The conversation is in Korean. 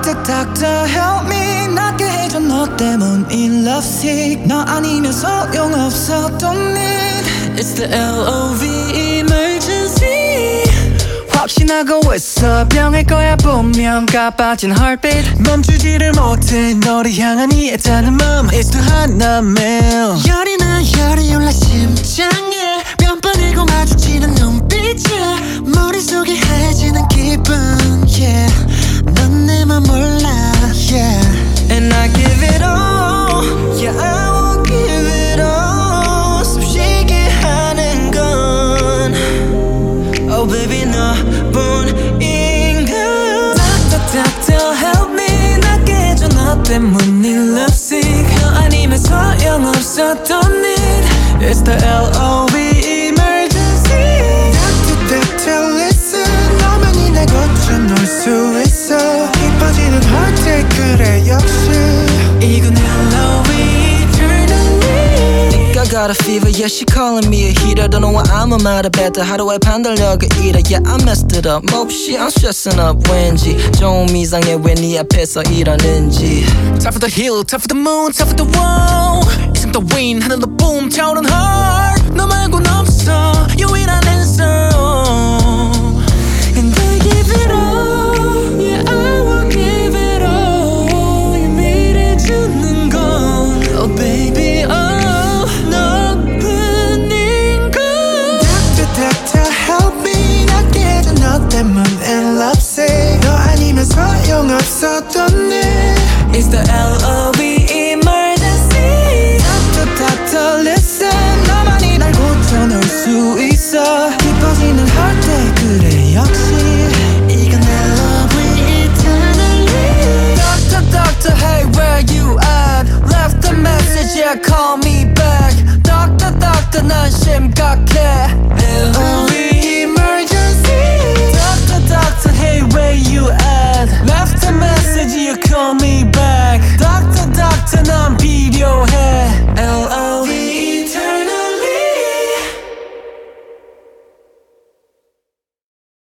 Doctor doctor help me 낫게 해줘 너 때문인 lovesick 너 아니면 소용없어 don't need It's the LOV emergency 확신하고 있어 병일 거야 분명 가빠진 heartbeat 멈추지를 못해 너를 향한 이 애타는 마음 It's too hot now man 열이 나 열이 올라 심장에 몇 번이고 마주치는 눈빛에 머릿속이 하얘지는 기분 yeah 넌 내 맘 몰라 yeah And I give it all yeah I will give it all 숨쉬게 하는 건 Oh baby 너뿐인 걸 Doctor doctor help me 낫게 해줘 너 때문인 lovesick 너 아니면 소용없어 don't need It's the LOV emergency Doctor doctor listen 너만이 날 고쳐놓을 수 있어 깊어지는 heartache 그래 역시 이건 LOV eternally I got a fever, yeah, she calling me a heater. Don't know why I'm about better. How do I 판단력을 잃어? Yeah, I messed it up. 몹시 I'm stressing up. 왠지 좀 이상해 왜 네 앞에서 이러는지. Top of the hill, top of the moon, top of the wall. 있음 또 win, 하늘로 boom, 차오른 heart. 너 말곤 없어.